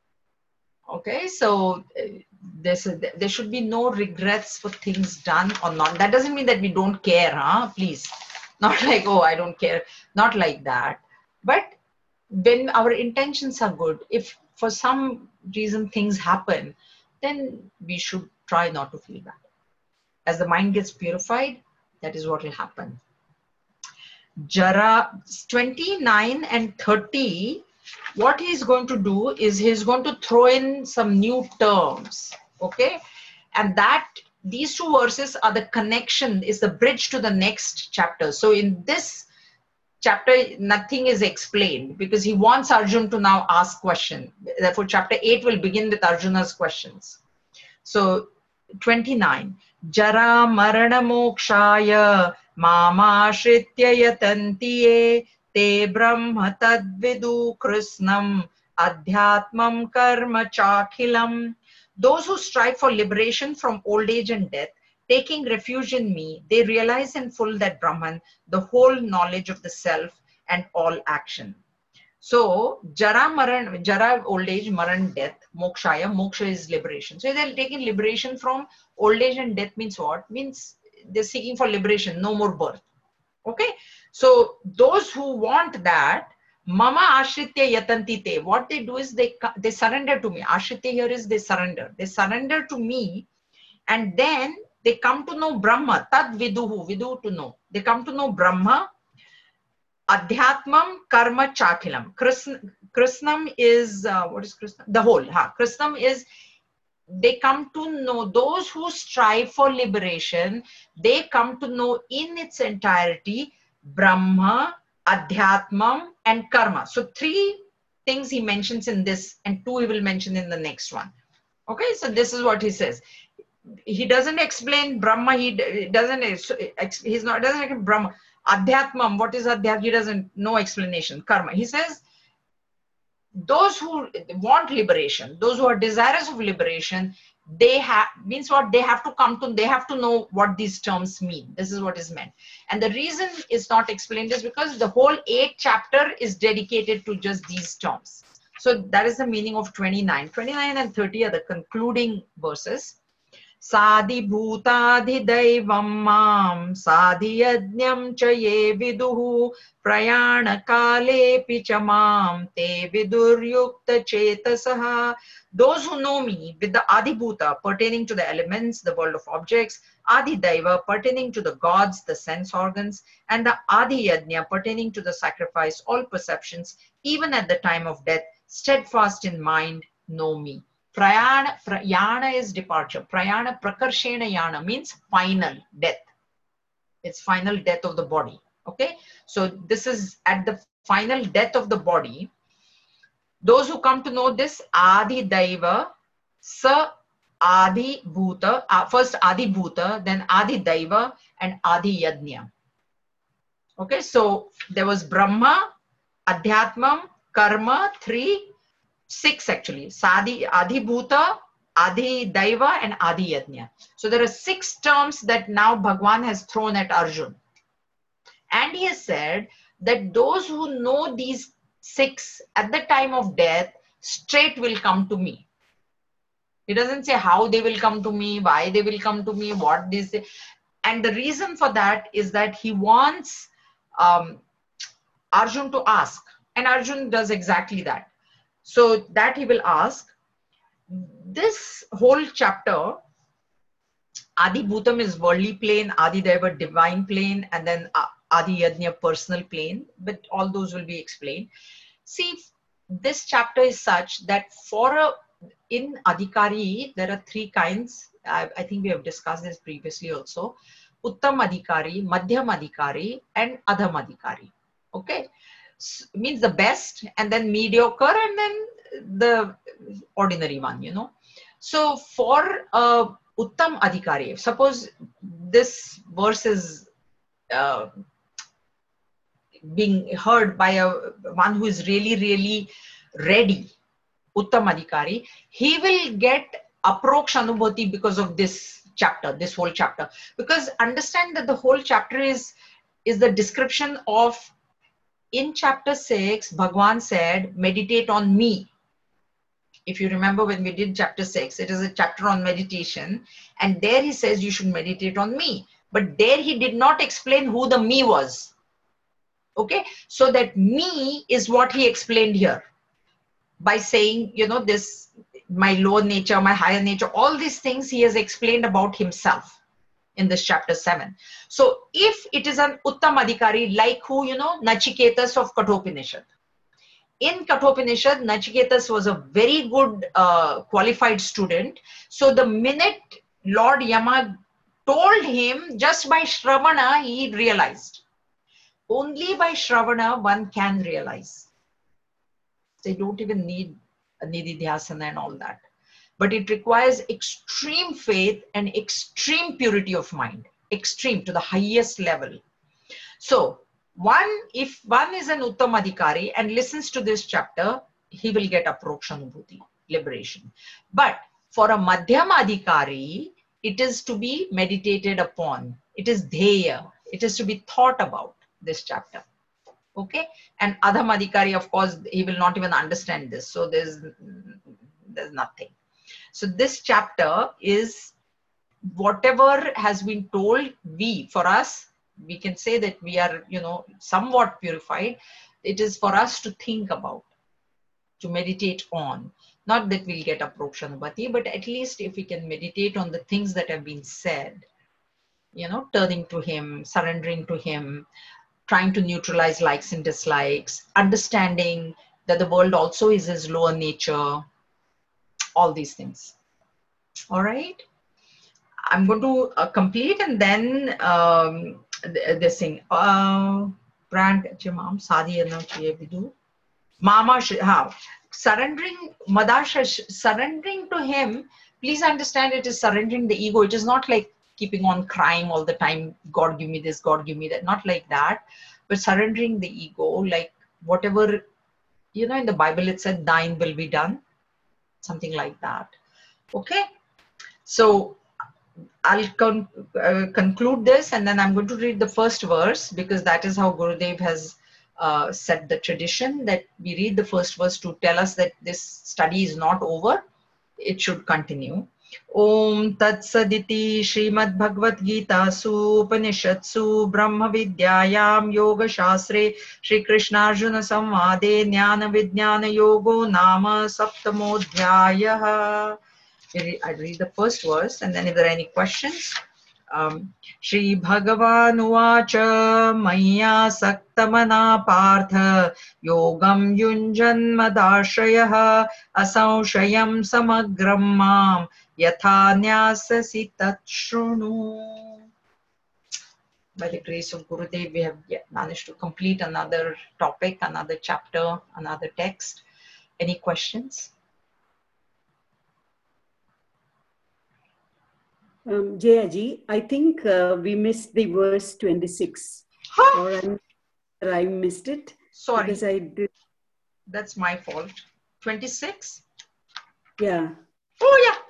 Okay, so uh, this, there should be no regrets for things done or not. That doesn't mean that we don't care, huh? Please. Not like, oh, I don't care. Not like that. But when our intentions are good, if for some reason things happen, then we should try not to feel bad. As the mind gets purified, that is what will happen. Jara, twenty-nine and thirty, what he's going to do is he's going to throw in some new terms, okay? And that, these two verses are the connection, is the bridge to the next chapter. So in this chapter, nothing is explained because he wants Arjun to now ask questions. Therefore, chapter eight will begin with Arjuna's questions. So twenty-nine, Jara Marana Mokshaya Mamashritya Yatanti Ye Te Brahma Tadvidu Krishnam Adhyatmam Karma Chakhilam. Those who strive for liberation from old age and death, taking refuge in me, they realize in full that Brahman, the whole knowledge of the self and all action. So, Jara, Maran, Jara, old age, Maran, death, Mokshaya, Moksha is liberation. So, they're taking liberation from old age and death means what? Means they're seeking for liberation, no more birth. Okay? So, those who want that, Mama Ashritya Yatanti Te, what they do is they, they surrender to me. Ashritya here is they surrender. They surrender to me and then they come to know Brahma, Tad Viduhu, Vidu to know. They come to know Brahma, Adhyatmam, Karma, Chakhilam. Krishna, Krishnam is, uh, what is Krishna? The whole. Ha. Krishnam is, they come to know, those who strive for liberation, they come to know in its entirety Brahma, Adhyatmam and Karma. So three things he mentions in this and two he will mention in the next one. Okay, so this is what he says. He doesn't explain Brahma, he doesn't, he's not, doesn't explain Brahma. Adhyatmam, what is Adhyatmam? He doesn't, no explanation. Karma. He says, those who want liberation, those who are desirous of liberation, they have, means what? They have to come to, they have to know what these terms mean. This is what is meant. And the reason is not explained is because the whole eighth chapter is dedicated to just these terms. So that is the meaning of twenty-nine. twenty-nine and thirty are the concluding verses. Sadi bhutadhi daivam mam sadhi yajñam cha ye viduhu prayana kale picha mam te vidur yukta chetasaha. Those who know me with the Adi Bhuta pertaining to the elements, the world of objects, Adi Daiva pertaining to the gods, the sense organs, and the Adi Yajna pertaining to the sacrifice, all perceptions, even at the time of death, steadfast in mind, know me. Prayana, prayana is departure. Prayana, prakarshena yana means final death. It's final death of the body. Okay. So this is at the final death of the body. Those who come to know this, Adi Daiva, Sa Adi Bhuta, uh, first Adi Bhuta, then Adi Daiva and Adi Yajna. Okay. So there was Brahma, Adhyatmam, Karma, three, six actually. Sadi, Adi Bhuta, Adi Daiva and Adi Yajna. So there are six terms that now Bhagwan has thrown at Arjun. And he has said that those who know these six at the time of death straight will come to me. He doesn't say how they will come to me, why they will come to me, what this. And the reason for that is that he wants um, Arjun to ask. And Arjun does exactly that. So that he will ask. This whole chapter, Adi Bhutam is worldly plane, Adi Daiva divine plane, and then Adi Yajna personal plane, but all those will be explained. See, this chapter is such that for a, in Adhikari, there are three kinds. I, I think we have discussed this previously also. Uttam Adhikari, Madhyam Adhikari, and Adham Adhikari. Okay. So, means the best, and then mediocre, and then the ordinary one, you know. So for uh, Uttam Adhikari, suppose this verse is uh, being heard by a one who is really, really ready, Uttam Adhikari, he will get Aproksha Anubhati because of this chapter, this whole chapter. Because understand that the whole chapter is, is the description of, in chapter six, Bhagwan said, meditate on me. If you remember when we did chapter six, it is a chapter on meditation. And there he says you should meditate on me. But there he did not explain who the me was. Okay. So that me is what he explained here. By saying, you know, this, my lower nature, my higher nature, all these things he has explained about himself in this chapter seven. So if it is an Uttam Adhikari, like who, you know, Nachiketas of Kathopanishad. In Kathopanishad, Nachiketas was a very good uh, qualified student. So the minute Lord Yama told him, just by Shravana, he realized. Only by Shravana one can realize. They don't even need a Nididhyasana and all that. But it requires extreme faith and extreme purity of mind. Extreme, to the highest level. So, one, if one is an Uttam Adhikari and listens to this chapter, he will get Aprokshanubhuti, liberation. But for a Madhyama Adhikari, it is to be meditated upon. It is dheya. It is to be thought about, this chapter. Okay? And Adham Adhikari, of course, he will not even understand this. So there's, there's nothing. So this chapter is whatever has been told, we, for us, we can say that we are, you know, somewhat purified. It is for us to think about, to meditate on. Not that we'll get Aprokshanubhati, but at least if we can meditate on the things that have been said, you know, turning to him, surrendering to him, trying to neutralize likes and dislikes, understanding that the world also is his lower nature, all these things. All right. I'm going to uh, complete and then um, this thing. Uh, brand mom sadhi Mama how surrendering Madasha surrendering to him. Please understand, it is surrendering the ego. It is not like keeping on crying all the time. God give me this. God give me that. Not like that, but surrendering the ego, like whatever, you know, in the Bible it said, "Thine will be done," something like that. Okay, so I'll con uh, conclude this and then I'm going to read the first verse, because that is how Gurudev has uh, set the tradition, that we read the first verse to tell us that this study is not over. It should continue. Om Tat Saditi Srimad Bhagavad Gita Su Upanishadsu Brahma Vidyayam Yoga Shastre Shri Krishna Arjuna Samvade Jnana Vijnana Yogo Nama Saptamodhyayaha. I read the first verse and then if there are any questions. Um, Shri Bhagavan Uvacha Maya Saktamana Partha Yogam Yunjan Madashayaha Asanshayam Samagram Mam Yatha Nyasasi Tat Shrunu. By the grace of Gurudev, we have yet managed to complete another topic, another chapter, another text. Any questions? Um, Jayaji, I think uh, we missed the verse twenty-six. Huh? Or I, I missed it. Sorry. Because I did. That's my fault. twenty-six? Yeah. Oh, yeah.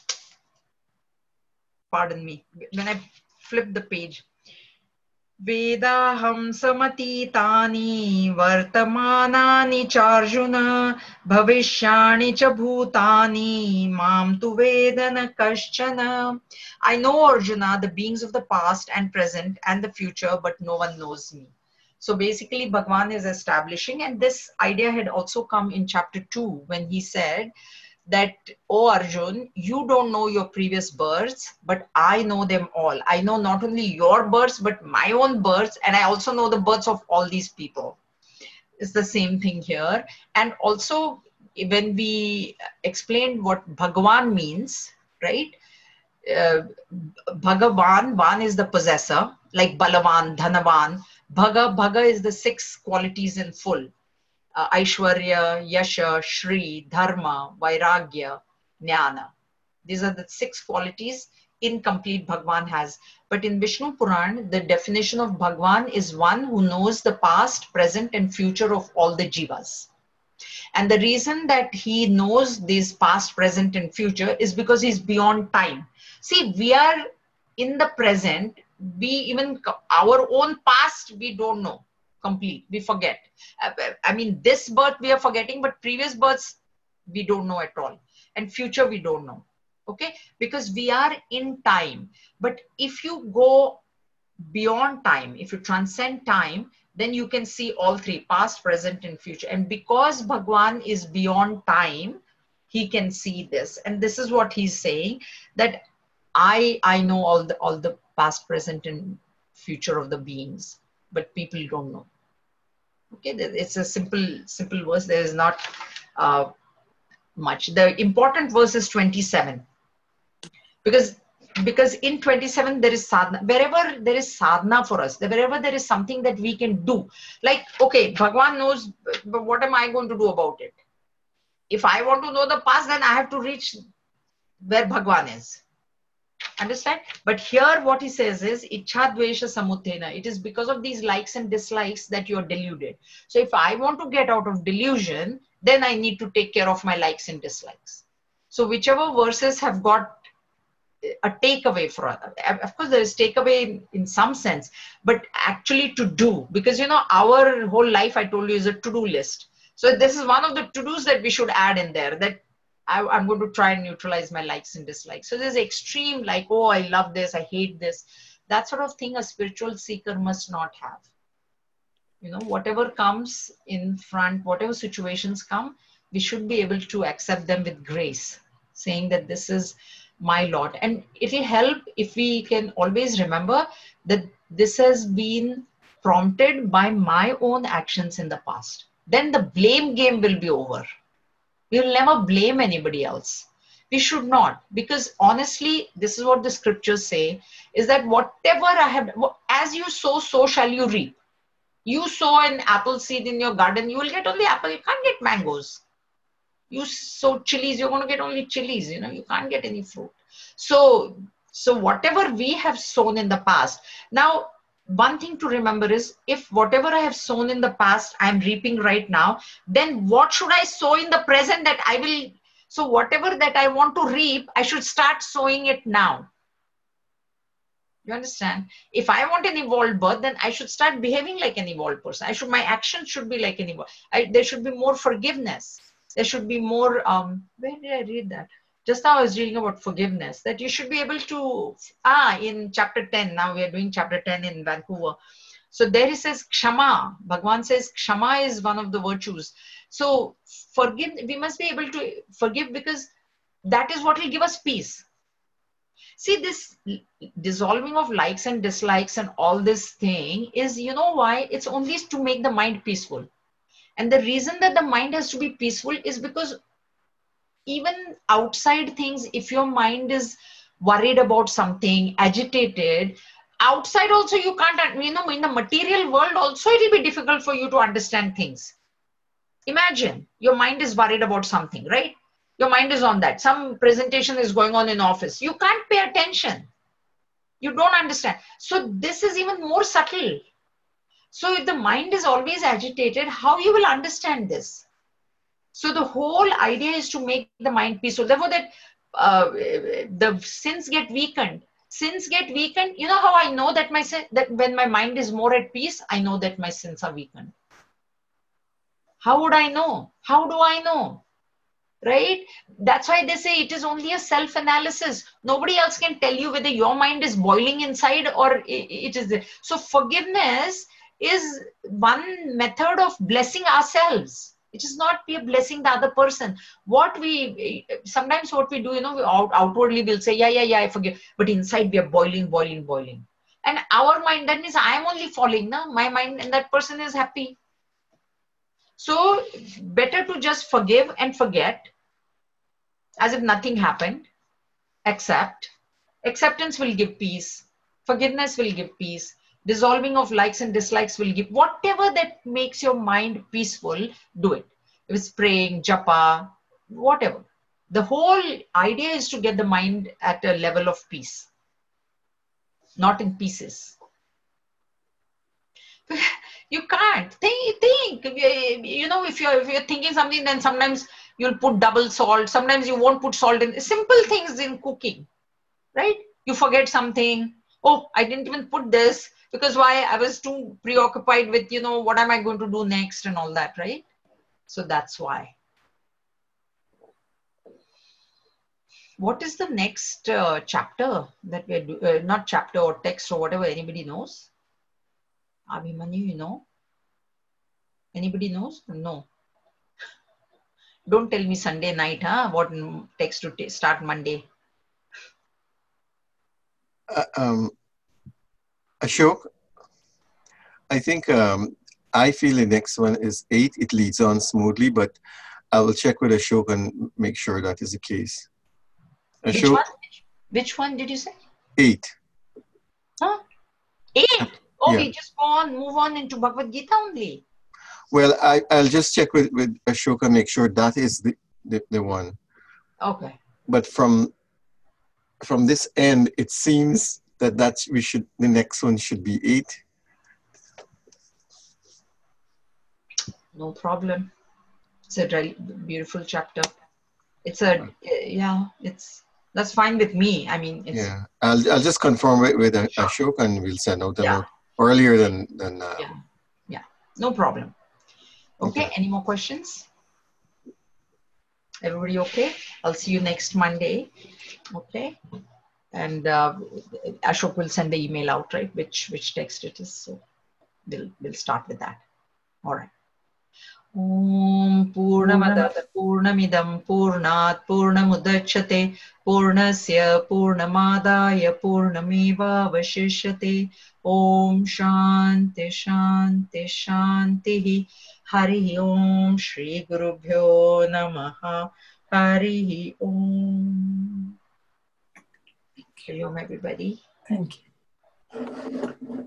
Pardon me. When I flip the page. Vedaham samatitani vartamanani charjuna bhavishyani cha bhutani mam tu vedana kaschana. I know, Arjuna, the beings of the past and present and the future, but no one knows me. So basically Bhagavan is establishing, and this idea had also come in chapter two when he said that, oh Arjun, you don't know your previous births, but I know them all. I know not only your births, but my own births, and I also know the births of all these people. It's the same thing here. And also, when we explained what Bhagavan means, right? Uh, Bhagavan, Van is the possessor, like Balavan, Dhanavan. Bhaga, Bhaga is the six qualities in full. Uh, Aishwarya, Yasha, Shri, Dharma, Vairagya, Jnana. These are the six qualities incomplete Bhagwan has. But in Vishnu Puran, the definition of Bhagwan is one who knows the past, present, and future of all the jivas. And the reason that he knows this past, present, and future is because he's beyond time. See, we are in the present. We even, our own past, we don't know. Complete, we forget. I mean, this birth we are forgetting, but previous births we don't know at all, and future we don't know. Okay, because we are in time. But if you go beyond time, if you transcend time, then you can see all three: past, present, and future. And because Bhagwan is beyond time, he can see this. And this is what he's saying, that I, I know all the, all the past, present, and future of the beings, but people don't know. Okay, it's a simple, simple verse. There is not uh, much. The important verse is twenty-seven, because because in twenty-seven there is sadhana. Wherever there is sadhana for us, wherever there is something that we can do, like, okay, Bhagwan knows, but what am I going to do about it? If I want to know the past, then I have to reach where Bhagwan is. Understand? But here what he says is Ichha Dvesha Samutena. It is because of these likes and dislikes that you're deluded. So if I want to get out of delusion, then I need to take care of my likes and dislikes. So whichever verses have got a takeaway for us. Of course, there is takeaway in, in some sense, but actually to do, because, you know, our whole life, I told you, is a to-do list. So this is one of the to-dos that we should add in there, that I, I'm going to try and neutralize my likes and dislikes. So there's extreme, like, oh, I love this, I hate this. That sort of thing a spiritual seeker must not have. You know, whatever comes in front, whatever situations come, we should be able to accept them with grace, saying that this is my lot. And it will help if we can always remember that this has been prompted by my own actions in the past. Then the blame game will be over. We will never blame anybody else. We should not, because honestly, this is what the scriptures say, is that whatever I have, as you sow, so shall you reap. You sow an apple seed in your garden, you will get only apple, you can't get mangoes. You sow chilies, you're going to get only chilies, you know, you can't get any fruit. So, so whatever we have sown in the past, now, one thing to remember is, if whatever I have sown in the past, I'm reaping right now, then what should I sow in the present that I will, so whatever that I want to reap, I should start sowing it now. You understand? If I want an evolved birth, then I should start behaving like an evolved person. I should, my actions should be like an evolved. I, there should be more forgiveness. There should be more, um, where did I read that? Just now I was reading about forgiveness, that you should be able to, ah, in chapter ten, now we are doing chapter ten in Vancouver. So there he says, Kshama, Bhagwan says, Kshama is one of the virtues. So forgive, we must be able to forgive, because that is what will give us peace. See, this dissolving of likes and dislikes and all this thing is, you know why? It's only to make the mind peaceful. And the reason that the mind has to be peaceful is because even outside things, if your mind is worried about something, agitated, outside also you can't, you know, in the material world also it will be difficult for you to understand things. Imagine your mind is worried about something, right? Your mind is on that. Some presentation is going on in office. You can't pay attention. You don't understand. So this is even more subtle. So if the mind is always agitated, how you will understand this? So the whole idea is to make the mind peaceful. Therefore, that uh, the sins get weakened. Sins get weakened. You know how I know that my sin, that when my mind is more at peace, I know that my sins are weakened. How would I know? How do I know? Right? That's why they say it is only a self-analysis. Nobody else can tell you whether your mind is boiling inside or it is there. So forgiveness is one method of blessing ourselves. It is not we are blessing the other person. What we, sometimes what we do, you know, we out, outwardly we'll say, yeah, yeah, yeah, I forgive. But inside we are boiling, boiling, boiling. And our mind, that means I am only falling, no? My mind and that person is happy. So better to just forgive and forget as if nothing happened. Accept. Acceptance will give peace. Forgiveness will give peace. Dissolving of likes and dislikes will give, whatever that makes your mind peaceful, do it. If it's praying, japa, whatever. The whole idea is to get the mind at a level of peace, not in pieces. You can't think, think, you know, if you're, if you're thinking something, then sometimes you'll put double salt. Sometimes you won't put salt in simple things in cooking, right? You forget something. Oh, I didn't even put this. Because why? I was too preoccupied with, you know, what am I going to do next and all that, right? So that's why. What is the next uh, chapter that we're doing? Uh, not chapter or text or whatever, anybody knows? Abhimanyu, you know? Anybody knows? No. Don't tell me Sunday night, huh? What text to t- start Monday? Uh, um, Ashok, I think um, I feel the next one is eight. It leads on smoothly, but I will check with Ashok and make sure that is the case. Which Ashok, one? Which one did you say? eight. Huh? Eight? Oh, Yeah. we just go on, move on into Bhagavad Gita only. Well, I, I'll just check with, with Ashok and make sure that is the, the, the one. Okay. But from from this end, it seems that that's, we should, the next one should be eight. No problem. It's a really beautiful chapter. It's a, yeah, it's, that's fine with me. I mean, it's, Yeah, I'll, I'll just confirm it with Ashok and we'll send out a yeah. note earlier than, than uh, Yeah, yeah, no problem. Okay, okay. any more questions? Everybody okay? I'll see you next Monday. Okay, and uh, Ashok will send the email out, right? Which which text it is. So we'll we'll start with that. All right. Om Purnamada Purnamidam Purnat Purnamudachyate Purnasya Purnamadaya Purnameva Vashishyate. Om Shanti Shanti Shanti. Hari Om Shri Gurubhyo Namaha. Hari Om. Hari Om, everybody. Thank you.